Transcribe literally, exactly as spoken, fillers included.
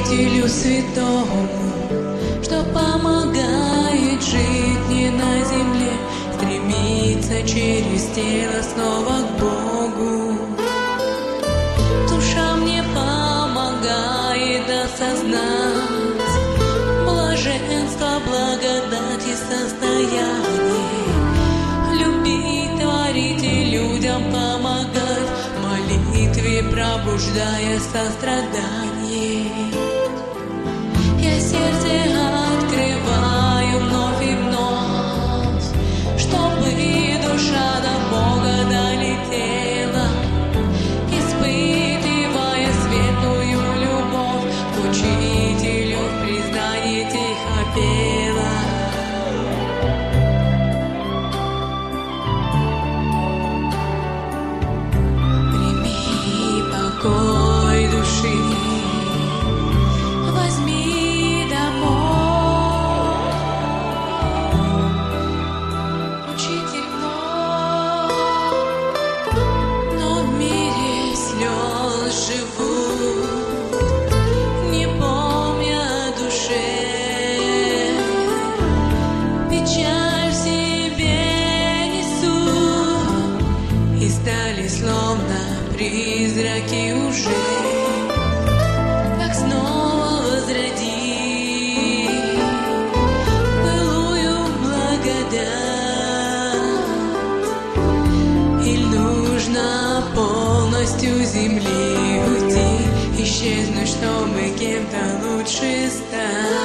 Творителю святому, что помогает жить не на земле, стремиться через тело снова к Богу. Душа мне помогает осознать блаженство, благодати, состояние, любить, творить и людям помогать, в молитве пробуждая сострадание. Я сердце открываю вновь и вновь, чтобы душа до Бога долетела, испытывая светлую любовь, к Учителю в признании тихо пела. Прими покой души, возьми домой, Учитель мой, но в мире слез живут, не помня о душе, печаль в себе несут, и стали словно призраки уже. Как снова возроди былую благодать, или нужно полностью земли уйти, исчезнуть, чтобы кем-то лучше стать.